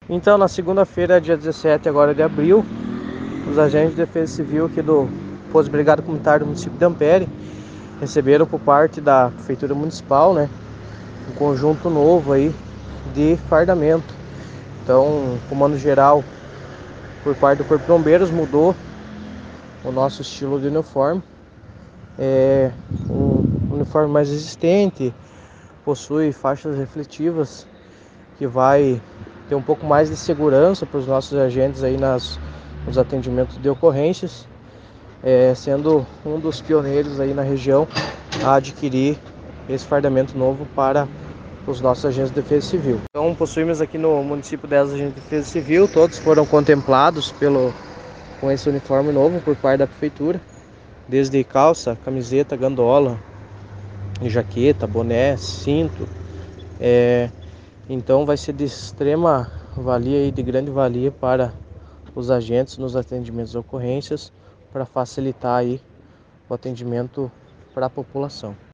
Então, na segunda-feira, dia 17 agora de abril, os agentes de defesa civil aqui do Posto de Brigada Comunitária do município de Ampere receberam por parte da Prefeitura Municipal, né, um conjunto novo aí de fardamento. Então, o comando geral por parte do Corpo de Bombeiros mudou o nosso estilo de uniforme. É um uniforme mais resistente, possui faixas refletivas que vai ter um pouco mais de segurança para os nossos agentes aí nos atendimentos de ocorrências, sendo um dos pioneiros aí na região a adquirir esse fardamento novo para os nossos agentes de defesa civil. Então, possuímos aqui no município 10 agentes de defesa civil, todos foram contemplados com esse uniforme novo por parte da prefeitura, desde calça, camiseta, gandola, jaqueta, boné, cinto. Então vai ser de extrema valia e de grande valia para os agentes nos atendimentos de ocorrências, para facilitar aí o atendimento para a população.